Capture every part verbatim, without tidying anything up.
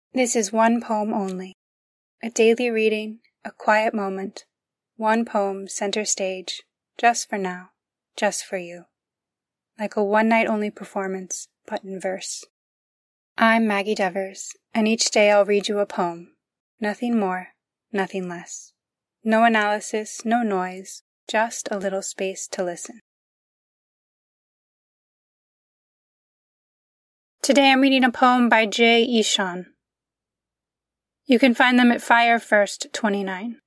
This is one poem only. A daily reading, a quiet moment, one poem center stage, just for now, just for you. Like a one-night-only performance, but in verse. I'm Maggie Devers, and each day I'll read you a poem. Nothing more, nothing less. No analysis, no noise, just a little space to listen. Today I'm reading a poem by Jay Ishan. You can find them at Fire First twenty-nine.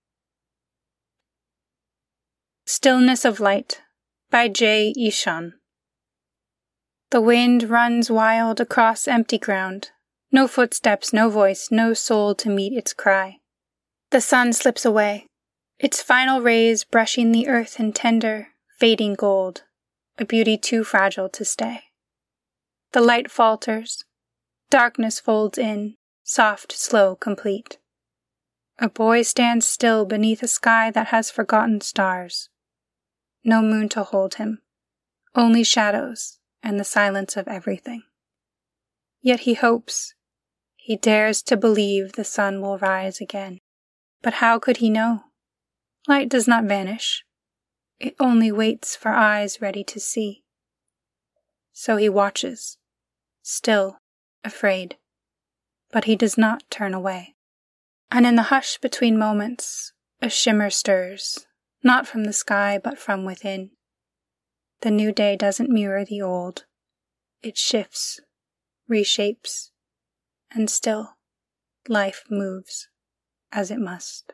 Stillness of Light by Jay Ishan. The wind runs wild across empty ground. No footsteps, no voice, no soul to meet its cry. The sun slips away, its final rays brushing the earth in tender, fading gold, a beauty too fragile to stay. The light falters. Darkness folds in, soft, slow, complete. A boy stands still beneath a sky that has forgotten stars. No moon to hold him, only shadows and the silence of everything. Yet he hopes, he dares to believe the sun will rise again. But how could he know? Light does not vanish. It only waits for eyes ready to see. So he watches, still, afraid, but he does not turn away. And in the hush between moments, a shimmer stirs, not from the sky but from within. The new day doesn't mirror the old. It shifts, reshapes, and still, life moves as it must.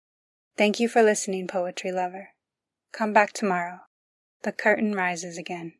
Thank you for listening, poetry lover. Come back tomorrow. The curtain rises again.